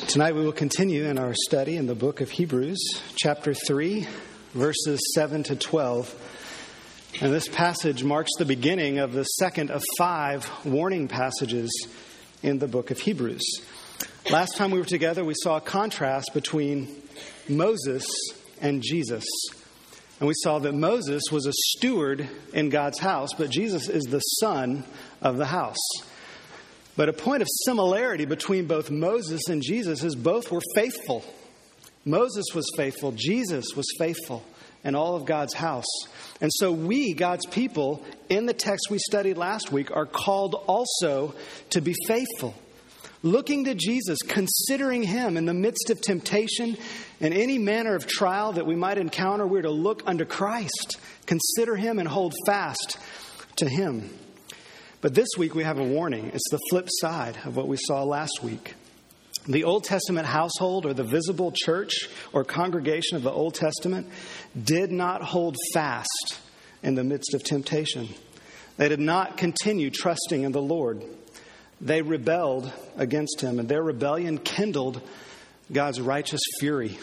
Tonight we will continue in our study in the book of Hebrews, chapter 3, verses 7 to 12. And this passage marks the beginning of the second of 5 warning passages in the book of Hebrews. Last time we were together, we saw a contrast between Moses and Jesus. And we saw that Moses was a steward in God's house, but Jesus is the son of the house. But a point of similarity between both Moses and Jesus is both were faithful. Moses was faithful. Jesus was faithful in all of God's house. And so we, God's people, in the text we studied last week, are called also to be faithful. Looking to Jesus, considering Him in the midst of temptation and any manner of trial that we might encounter, we're to look unto Christ, consider Him and hold fast to Him. But this week we have a warning. It's the flip side of what we saw last week. The Old Testament household, or the visible church or congregation of the Old Testament, did not hold fast in the midst of temptation. They did not continue trusting in the Lord. They rebelled against Him, and their rebellion kindled God's righteous fury.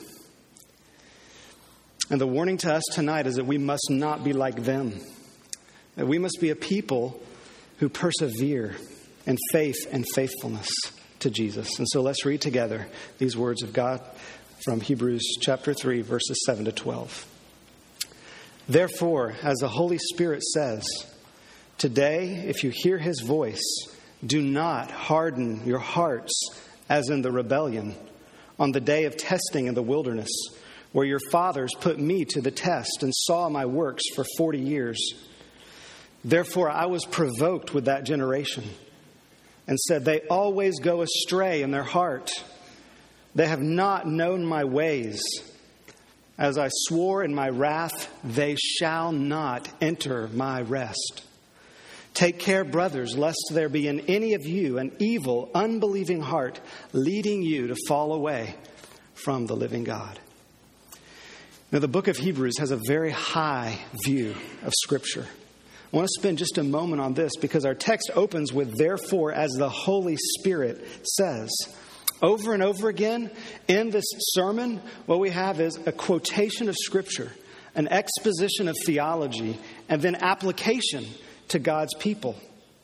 And the warning to us tonight is that we must not be like them. That we must be a people who persevere in faith and faithfulness to Jesus. And so let's read together these words of God from Hebrews chapter 3, verses 7 to 12. Therefore, as the Holy Spirit says, today, if you hear His voice, do not harden your hearts as in the rebellion on the day of testing in the wilderness, where your fathers put me to the test and saw my works for 40 years. Therefore, I was provoked with that generation and said, they always go astray in their heart. They have not known my ways. As I swore in my wrath, they shall not enter my rest. Take care, brothers, lest there be in any of you an evil, unbelieving heart leading you to fall away from the living God. Now, the book of Hebrews has a very high view of Scripture. I want to spend just a moment on this because our text opens with, therefore, as the Holy Spirit says. Over and over again in this sermon, what we have is a quotation of Scripture, an exposition of theology, and then application to God's people.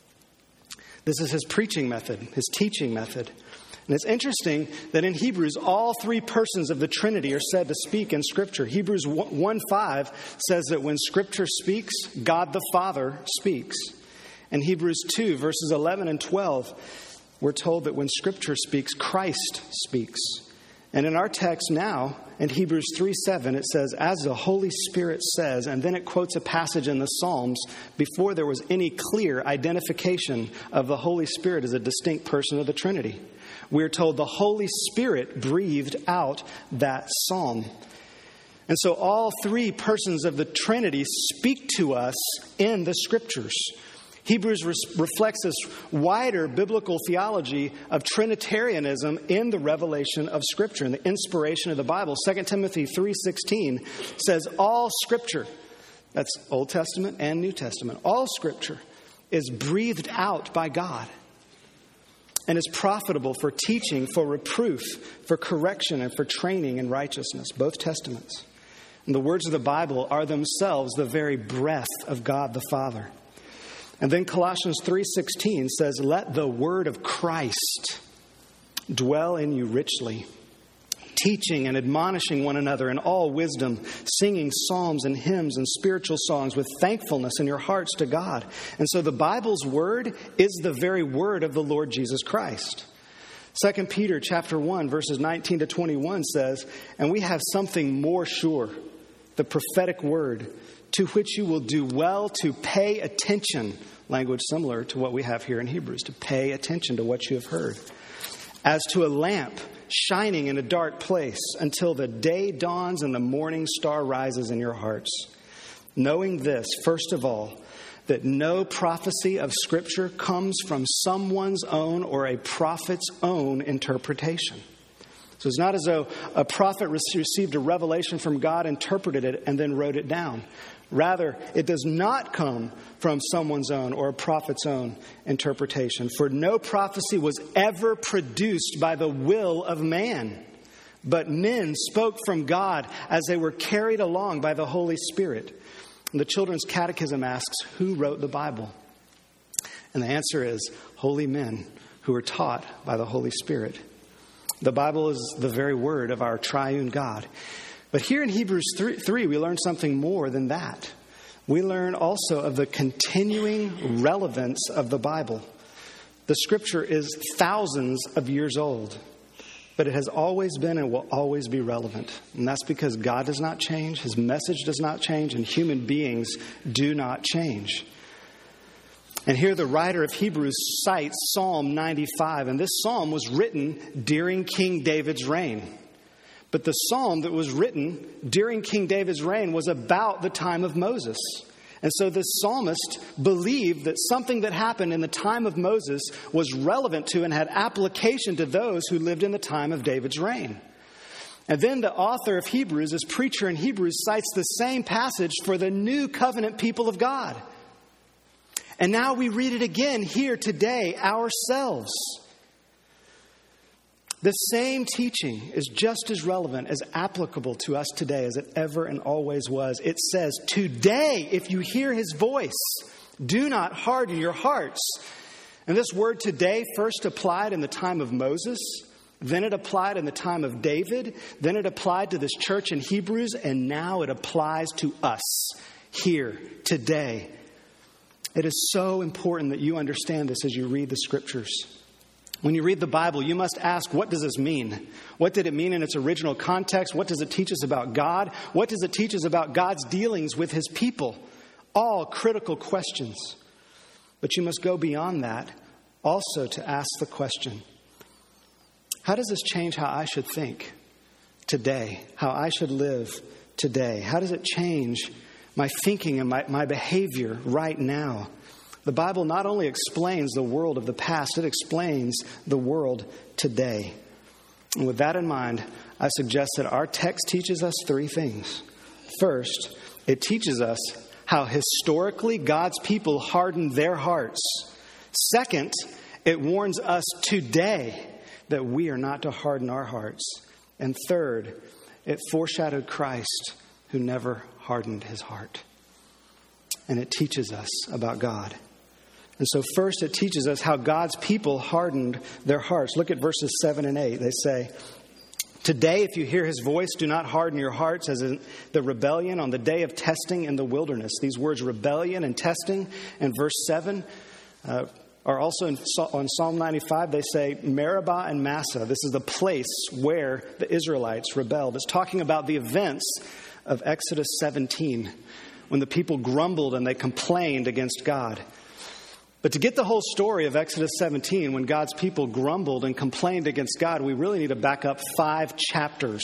This is his preaching method, his teaching method. And it's interesting that in Hebrews, all 3 persons of the Trinity are said to speak in Scripture. Hebrews 1:5 says that when Scripture speaks, God the Father speaks. In Hebrews 2, verses 11 and 12, we're told that when Scripture speaks, Christ speaks. And in our text now, in Hebrews 3:7, it says, as the Holy Spirit says, and then it quotes a passage in the Psalms before there was any clear identification of the Holy Spirit as a distinct person of the Trinity. We're told the Holy Spirit breathed out that psalm. And so all 3 persons of the Trinity speak to us in the Scriptures. Hebrews reflects this wider biblical theology of Trinitarianism in the revelation of Scripture and the inspiration of the Bible. 2 Timothy 3:16 says all Scripture, that's Old Testament and New Testament, all Scripture is breathed out by God and is profitable for teaching, for reproof, for correction, and for training in righteousness, both Testaments. And the words of the Bible are themselves the very breath of God the Father. And then Colossians 3:16 says, let the word of Christ dwell in you richly, teaching and admonishing one another in all wisdom, singing psalms and hymns and spiritual songs with thankfulness in your hearts to God. And so the Bible's word is the very word of the Lord Jesus Christ. 2 Peter chapter 1, verses 19 to 21 says, and we have something more sure, the prophetic word, to which you will do well to pay attention. Language similar to what we have here in Hebrews, to pay attention to what you have heard. As to a lamp shining in a dark place until the day dawns and the morning star rises in your hearts. Knowing this, first of all, that no prophecy of Scripture comes from someone's own or a prophet's own interpretation. So it's not as though a prophet received a revelation from God, interpreted it, and then wrote it down. Rather, it does not come from someone's own or a prophet's own interpretation. For no prophecy was ever produced by the will of man, but men spoke from God as they were carried along by the Holy Spirit. And the Children's Catechism asks, who wrote the Bible? And the answer is, holy men who were taught by the Holy Spirit. The Bible is the very word of our triune God. But here in Hebrews 3, we learn something more than that. We learn also of the continuing relevance of the Bible. The Scripture is thousands of years old, but it has always been and will always be relevant. And that's because God does not change, His message does not change, and human beings do not change. And here the writer of Hebrews cites Psalm 95, and this psalm was written during King David's reign. But the psalm that was written during King David's reign was about the time of Moses. And so this psalmist believed that something that happened in the time of Moses was relevant to and had application to those who lived in the time of David's reign. And then the author of Hebrews, as preacher in Hebrews, cites the same passage for the new covenant people of God. And now we read it again here today ourselves. The same teaching is just as relevant, as applicable to us today as it ever and always was. It says, today, if you hear His voice, do not harden your hearts. And this word today first applied in the time of Moses, then it applied in the time of David, then it applied to this church in Hebrews, and now it applies to us here today. It is so important that you understand this as you read the Scriptures. When you read the Bible, you must ask, what does this mean? What did it mean in its original context? What does it teach us about God? What does it teach us about God's dealings with His people? All critical questions. But you must go beyond that also to ask the question, how does this change how I should think today? How I should live today? How does it change my thinking and my behavior right now? The Bible not only explains the world of the past, it explains the world today. And with that in mind, I suggest that our text teaches us three things. First, it teaches us how historically God's people hardened their hearts. Second, it warns us today that we are not to harden our hearts. And third, it foreshadowed Christ, who never hardened his heart. And it teaches us about God. And so first it teaches us how God's people hardened their hearts. Look at verses 7 and 8. They say, today, if you hear His voice, do not harden your hearts as in the rebellion on the day of testing in the wilderness. These words, rebellion and testing, in verse 7 are also on Psalm 95. They say Meribah and Massah. This is the place where the Israelites rebelled. It's talking about the events of Exodus 17, when the people grumbled and they complained against God. But to get the whole story of Exodus 17, when God's people grumbled and complained against God, we really need to back up 5 chapters,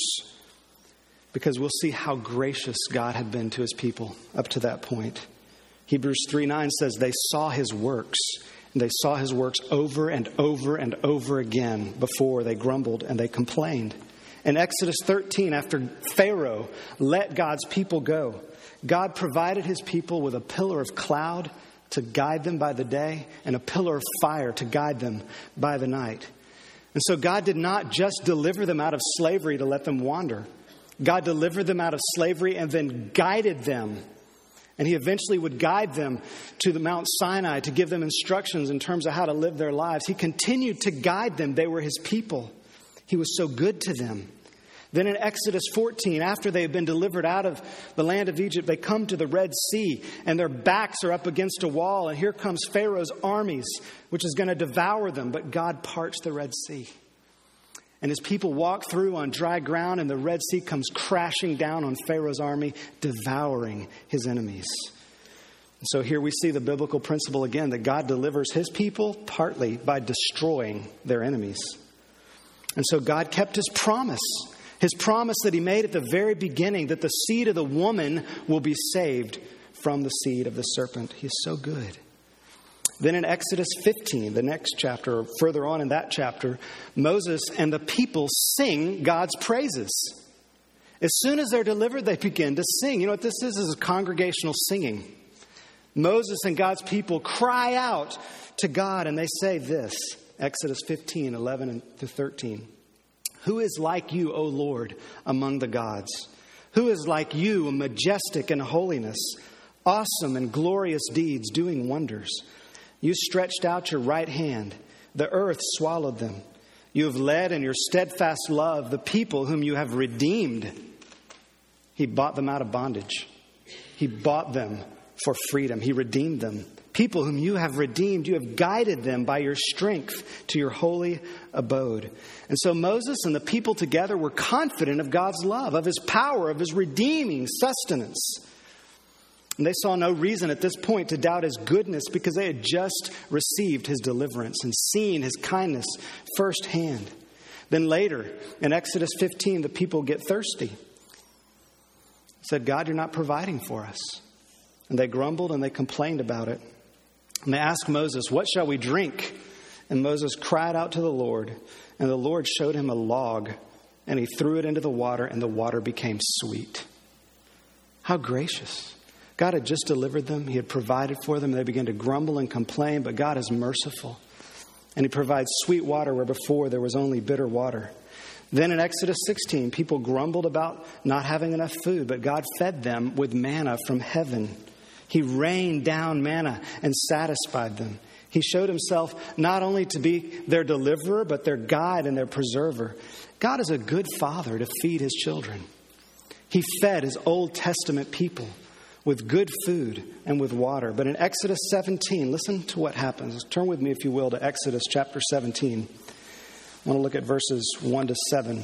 because we'll see how gracious God had been to His people up to that point. Hebrews 3:9 says they saw His works, and they saw His works over and over and over again before they grumbled and they complained. In Exodus 13, after Pharaoh let God's people go, God provided His people with a pillar of cloud to guide them by the day and a pillar of fire to guide them by the night. And so God did not just deliver them out of slavery to let them wander. God delivered them out of slavery and then guided them. And He eventually would guide them to the Mount Sinai to give them instructions in terms of how to live their lives. He continued to guide them. They were His people. He was so good to them. Then in Exodus 14, after they have been delivered out of the land of Egypt, they come to the Red Sea and their backs are up against a wall. And here comes Pharaoh's armies, which is going to devour them. But God parts the Red Sea. And His people walk through on dry ground, and the Red Sea comes crashing down on Pharaoh's army, devouring his enemies. And so here we see the biblical principle again, that God delivers His people partly by destroying their enemies. And so God kept His promise that He made at the very beginning, that the seed of the woman will be saved from the seed of the serpent. He is so good. Then in Exodus 15, the next chapter, or further on in that chapter, Moses and the people sing God's praises. As soon as they're delivered, they begin to sing. You know what this is? This is congregational singing. Moses and God's people cry out to God, and they say this, Exodus 15, 11 to 13. Who is like you, O Lord, among the gods? Who is like you, majestic in holiness, awesome in glorious deeds, doing wonders? You stretched out your right hand. The earth swallowed them. You have led in your steadfast love the people whom you have redeemed. He bought them out of bondage. He bought them for freedom. He redeemed them. People whom you have redeemed, you have guided them by your strength to your holy abode. And so Moses and the people together were confident of God's love, of his power, of his redeeming sustenance. And they saw no reason at this point to doubt his goodness because they had just received his deliverance and seen his kindness firsthand. Then later, in Exodus 15, the people get thirsty. Said, God, you're not providing for us. And they grumbled and they complained about it. And they asked Moses, what shall we drink? And Moses cried out to the Lord. And the Lord showed him a log. And he threw it into the water, and the water became sweet. How gracious. God had just delivered them. He had provided for them. They began to grumble and complain, but God is merciful. And he provides sweet water where before there was only bitter water. Then in Exodus 16, people grumbled about not having enough food, but God fed them with manna from heaven. He rained down manna and satisfied them. He showed himself not only to be their deliverer, but their guide and their preserver. God is a good father to feed his children. He fed his Old Testament people with good food and with water. But in Exodus 17, listen to what happens. Turn with me, if you will, to Exodus chapter 17. I want to look at verses 1 to 7.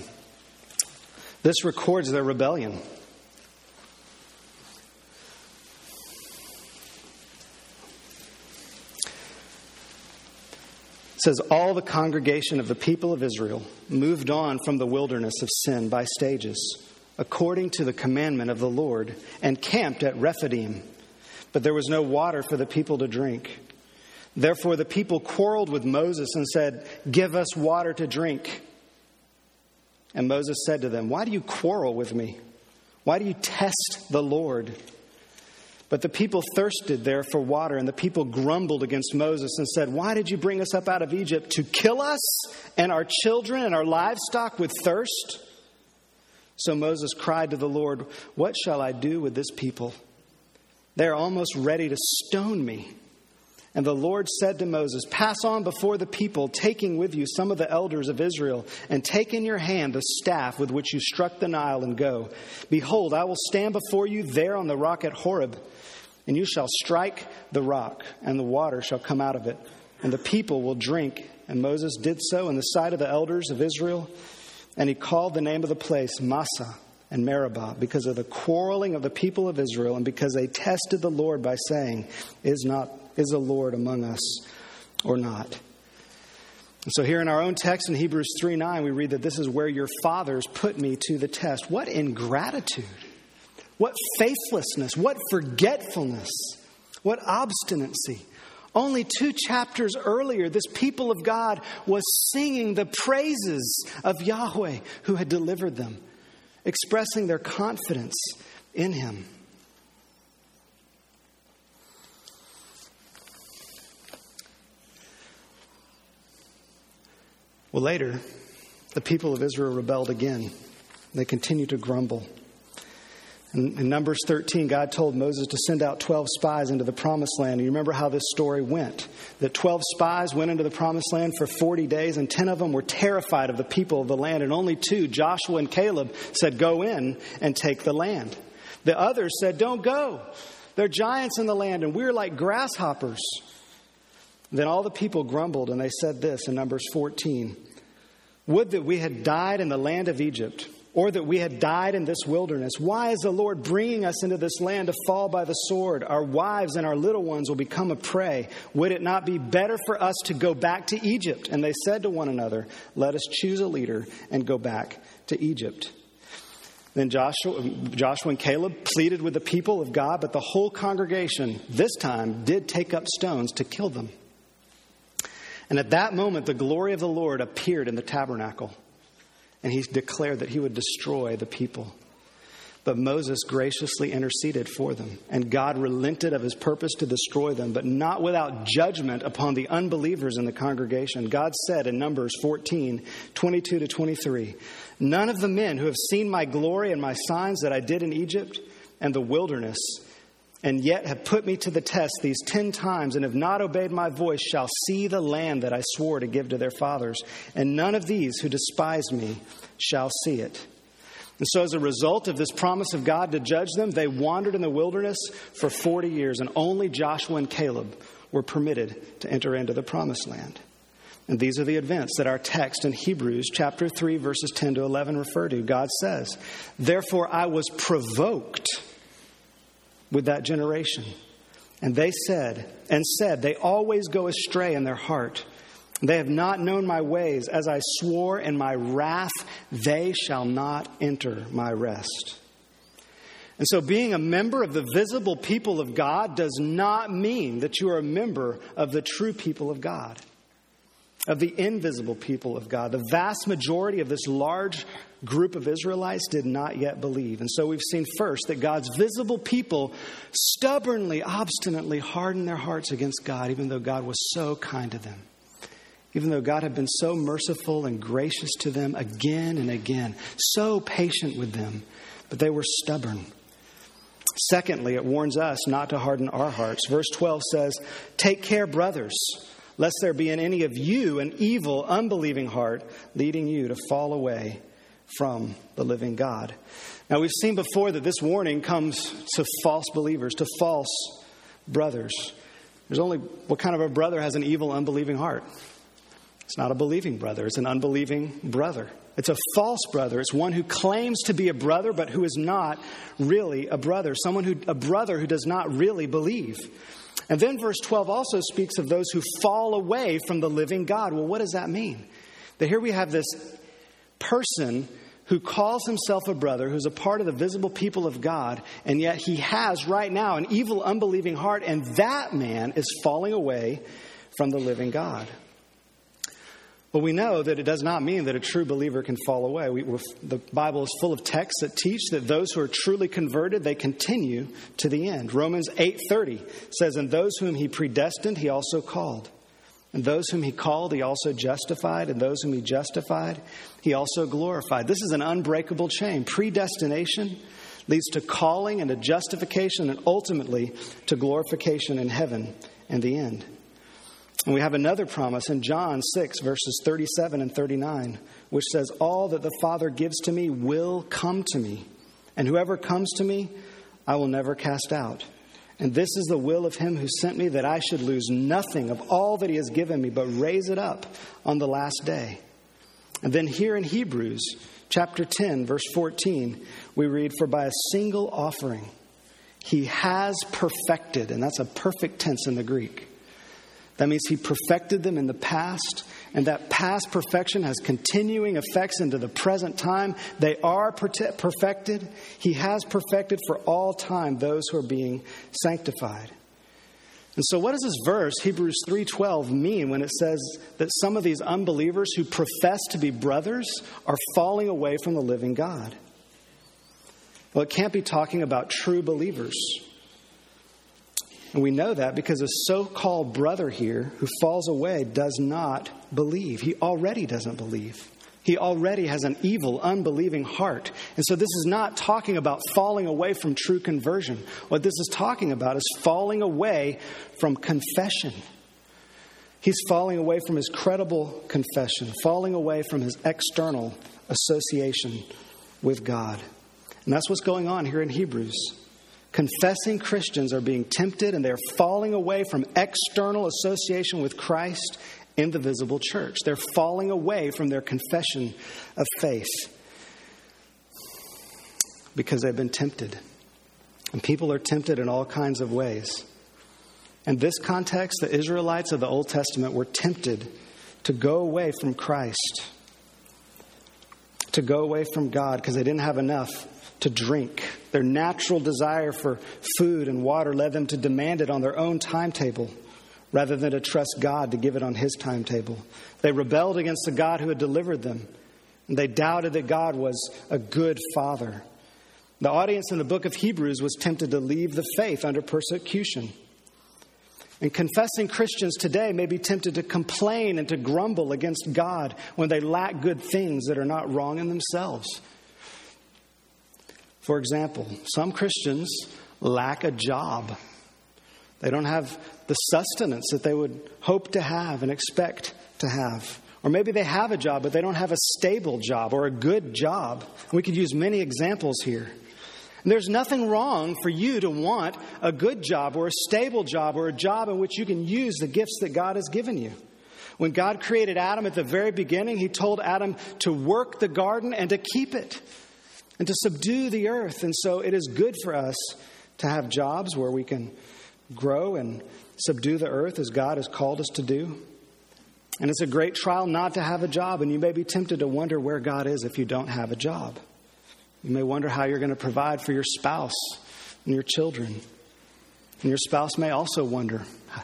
This records their rebellion. It says, all the congregation of the people of Israel moved on from the wilderness of sin by stages, according to the commandment of the Lord, and camped at Rephidim. But there was no water for the people to drink. Therefore the people quarreled with Moses and said, give us water to drink. And Moses said to them, why do you quarrel with me? Why do you test the Lord? But the people thirsted there for water, and the people grumbled against Moses and said, why did you bring us up out of Egypt to kill us and our children and our livestock with thirst? So Moses cried to the Lord, what shall I do with this people? They are almost ready to stone me. And the Lord said to Moses, pass on before the people, taking with you some of the elders of Israel, and take in your hand the staff with which you struck the Nile, and go. Behold, I will stand before you there on the rock at Horeb, and you shall strike the rock, and the water shall come out of it, and the people will drink. And Moses did so in the sight of the elders of Israel, and he called the name of the place Massah and Meribah, because of the quarreling of the people of Israel, and because they tested the Lord by saying, is the Lord among us or not? And so here in our own text in Hebrews 3:9, we read that this is where your fathers put me to the test. What ingratitude, what faithlessness, what forgetfulness, what obstinacy. Only 2 chapters earlier, this people of God was singing the praises of Yahweh who had delivered them, expressing their confidence in him. Well, later, the people of Israel rebelled again. They continued to grumble. In Numbers 13, God told Moses to send out 12 spies into the promised land. And you remember how this story went. That 12 spies went into the promised land for 40 days, and 10 of them were terrified of the people of the land. And only 2, Joshua and Caleb, said, go in and take the land. The others said, don't go. There are giants in the land, and we're like grasshoppers. Then all the people grumbled, and they said this in Numbers 14. Would that we had died in the land of Egypt, or that we had died in this wilderness. Why is the Lord bringing us into this land to fall by the sword? Our wives and our little ones will become a prey. Would it not be better for us to go back to Egypt? And they said to one another, let us choose a leader and go back to Egypt. Then Joshua and Caleb pleaded with the people of God, but the whole congregation this time did take up stones to kill them. And at that moment, the glory of the Lord appeared in the tabernacle, and he declared that he would destroy the people. But Moses graciously interceded for them, and God relented of his purpose to destroy them, but not without judgment upon the unbelievers in the congregation. God said in Numbers 14:22-23, "None of the men who have seen my glory and my signs that I did in Egypt and the wilderness, and yet have put me to the test these 10 times and have not obeyed my voice, shall see the land that I swore to give to their fathers. And none of these who despise me shall see it." And so as a result of this promise of God to judge them, they wandered in the wilderness for 40 years, and only Joshua and Caleb were permitted to enter into the promised land. And these are the events that our text in Hebrews chapter 3, verses 10-11 refer to. God says, "Therefore I was provoked with that generation. And they said, they always go astray in their heart. They have not known my ways. As I swore in my wrath, they shall not enter my rest." And so being a member of the visible people of God does not mean that you are a member of the true people of God, of the invisible people of God. The vast majority of this large group of Israelites did not yet believe. And so we've seen first that God's visible people stubbornly, obstinately hardened their hearts against God, even though God was so kind to them. Even though God had been so merciful and gracious to them again and again, so patient with them, but they were stubborn. Secondly, it warns us not to harden our hearts. Verse 12 says, "Take care, brothers, lest there be in any of you an evil, unbelieving heart, leading you to fall away from the living God." Now, we've seen before that this warning comes to false believers, to false brothers. There's only, what kind of a brother has an evil, unbelieving heart? It's not a believing brother. It's an unbelieving brother. It's a false brother. It's one who claims to be a brother, but who is not really a brother. A brother who does not really believe. And then verse 12 also speaks of those who fall away from the living God. Well, what does that mean? That here we have this person who calls himself a brother, who's a part of the visible people of God, and yet he has right now an evil, unbelieving heart, and that man is falling away from the living God. Well, we know that it does not mean that a true believer can fall away. The Bible is full of texts that teach that those who are truly converted, they continue to the end. Romans 8:30 says, "And those whom he predestined, he also called. And those whom he called, he also justified. And those whom he justified, he also glorified." This is an unbreakable chain. Predestination leads to calling and to justification and ultimately to glorification in heaven in the end. And we have another promise in John 6, verses 37 and 39, which says, "All that the Father gives to me will come to me, and whoever comes to me, I will never cast out. And this is the will of him who sent me, that I should lose nothing of all that he has given me, but raise it up on the last day." And then here in Hebrews chapter 10, verse 14, we read, "For by a single offering he has perfected," and that's a perfect tense in the Greek. That means he perfected them in the past, and that past perfection has continuing effects into the present time. They are perfected. He has perfected for all time those who are being sanctified. And so what does this verse, Hebrews 3:12, mean when it says that some of these unbelievers who profess to be brothers are falling away from the living God? Well, it can't be talking about true believers. And we know that because a so-called brother here who falls away does not believe. He already doesn't believe. He already has an evil, unbelieving heart. And so this is not talking about falling away from true conversion. What this is talking about is falling away from confession. He's falling away from his credible confession, falling away from his external association with God. And that's what's going on here in Hebrews. Confessing Christians are being tempted, and they're falling away from external association with Christ in the visible church. They're falling away from their confession of faith because they've been tempted. And people are tempted in all kinds of ways. In this context, the Israelites of the Old Testament were tempted to go away from Christ, to go away from God because they didn't have enough to drink. Their natural desire for food and water led them to demand it on their own timetable rather than to trust God to give it on his timetable. They rebelled against the God who had delivered them. And they doubted that God was a good father. The audience in the book of Hebrews was tempted to leave the faith under persecution. And confessing Christians today may be tempted to complain and to grumble against God when they lack good things that are not wrong in themselves. For example, some Christians lack a job. They don't have the sustenance that they would hope to have and expect to have. Or maybe they have a job, but they don't have a stable job or a good job. We could use many examples here. And there's nothing wrong for you to want a good job or a stable job or a job in which you can use the gifts that God has given you. When God created Adam at the very beginning, he told Adam to work the garden and to keep it and to subdue the earth. And so it is good for us to have jobs where we can grow and subdue the earth as God has called us to do. And it's a great trial not to have a job. And you may be tempted to wonder where God is if you don't have a job. You may wonder how you're going to provide for your spouse and your children. And your spouse may also wonder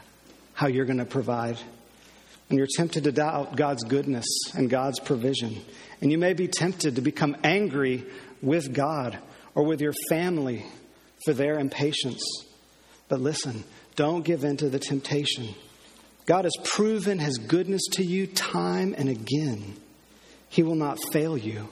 how you're going to provide. And you're tempted to doubt God's goodness and God's provision. And you may be tempted to become angry with God or with your family for their impatience. But listen, don't give in to the temptation. God has proven his goodness to you time and again. He will not fail you.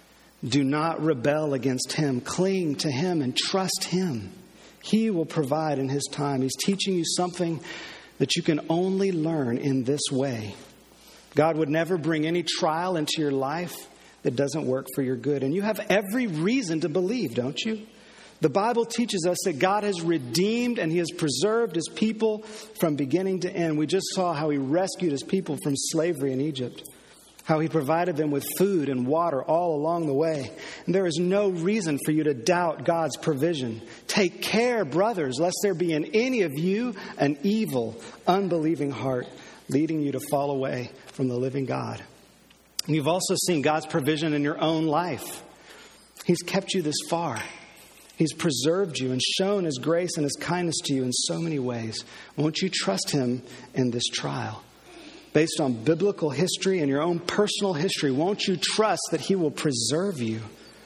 Do not rebel against him. Cling to him and trust him. He will provide in his time. He's teaching you something that you can only learn in this way. God would never bring any trial into your life that doesn't work for your good. And you have every reason to believe, don't you? The Bible teaches us that God has redeemed and he has preserved his people from beginning to end. We just saw how he rescued his people from slavery in Egypt, how he provided them with food and water all along the way. And there is no reason for you to doubt God's provision. Take care, brothers, lest there be in any of you an evil, unbelieving heart, leading you to fall away from the living God. And you've also seen God's provision in your own life. He's kept you this far. He's preserved you and shown his grace and his kindness to you in so many ways. Won't you trust him in this trial? Based on biblical history and your own personal history, won't you trust that he will preserve you?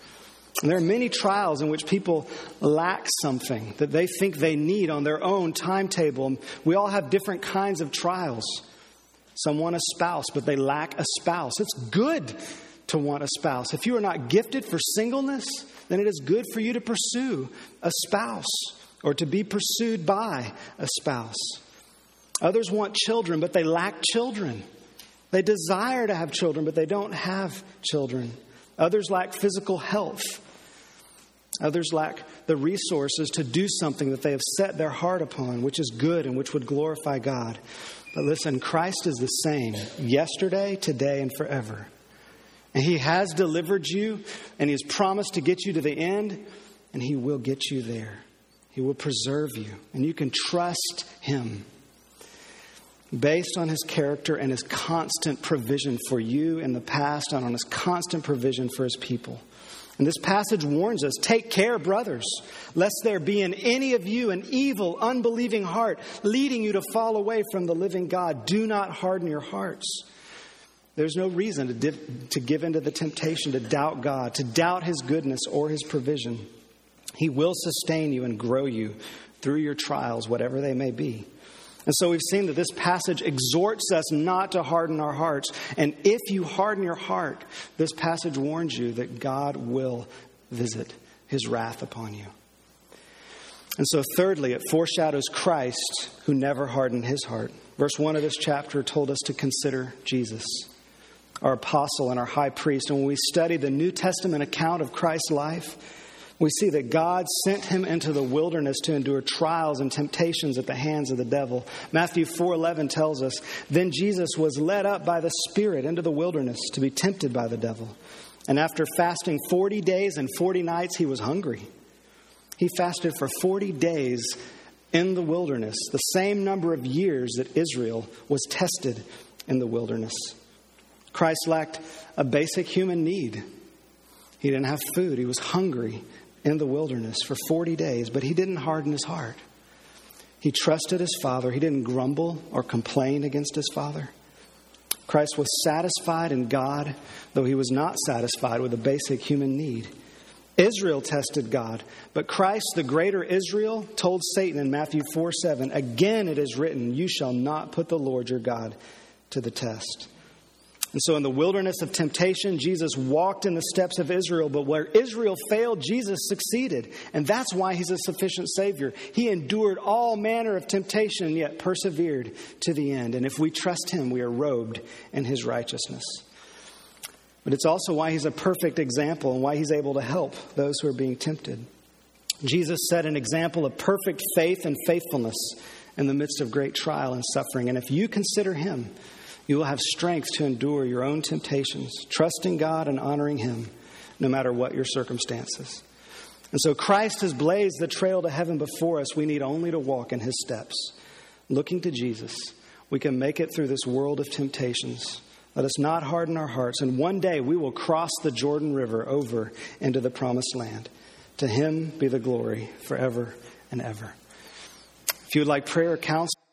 And there are many trials in which people lack something that they think they need on their own timetable. We all have different kinds of trials. Some want a spouse, but they lack a spouse. It's good to want a spouse. If you are not gifted for singleness, then it is good for you to pursue a spouse or to be pursued by a spouse. Others want children, but they lack children. They desire to have children, but they don't have children. Others lack physical health. Others lack the resources to do something that they have set their heart upon, which is good and which would glorify God. But listen, Christ is the same yesterday, today, and forever. And he has delivered you, and he has promised to get you to the end, and he will get you there. He will preserve you, and you can trust him. Based on his character and his constant provision for you in the past and on his constant provision for his people. And this passage warns us, take care, brothers, lest there be in any of you an evil, unbelieving heart, leading you to fall away from the living God. Do not harden your hearts. There's no reason to give in to the temptation to doubt God, to doubt his goodness or his provision. He will sustain you and grow you through your trials, whatever they may be. And so we've seen that this passage exhorts us not to harden our hearts. And if you harden your heart, this passage warns you that God will visit his wrath upon you. And so thirdly, it foreshadows Christ who never hardened his heart. Verse 1 of this chapter told us to consider Jesus, our apostle and our high priest. And when we study the New Testament account of Christ's life, we see that God sent him into the wilderness to endure trials and temptations at the hands of the devil. Matthew 4:11 tells us, then Jesus was led up by the Spirit into the wilderness to be tempted by the devil. And after fasting 40 days and 40 nights, he was hungry. He fasted for 40 days in the wilderness, the same number of years that Israel was tested in the wilderness. Christ lacked a basic human need. He didn't have food. He was hungry in the wilderness for 40 days, but he didn't harden his heart. He trusted his Father. He didn't grumble or complain against his Father. Christ was satisfied in God, though he was not satisfied with a basic human need. Israel tested God, but Christ, the greater Israel, told Satan in Matthew 4:7, "Again it is written, you shall not put the Lord your God to the test." And so in the wilderness of temptation, Jesus walked in the steps of Israel, but where Israel failed, Jesus succeeded. And that's why he's a sufficient Savior. He endured all manner of temptation and yet persevered to the end. And if we trust him, we are robed in his righteousness. But it's also why he's a perfect example and why he's able to help those who are being tempted. Jesus set an example of perfect faith and faithfulness in the midst of great trial and suffering. And if you consider him, you will have strength to endure your own temptations, trusting God and honoring him, no matter what your circumstances. And so Christ has blazed the trail to heaven before us. We need only to walk in his steps. Looking to Jesus, we can make it through this world of temptations. Let us not harden our hearts. And one day we will cross the Jordan River over into the promised land. To him be the glory forever and ever. If you would like prayer or counsel,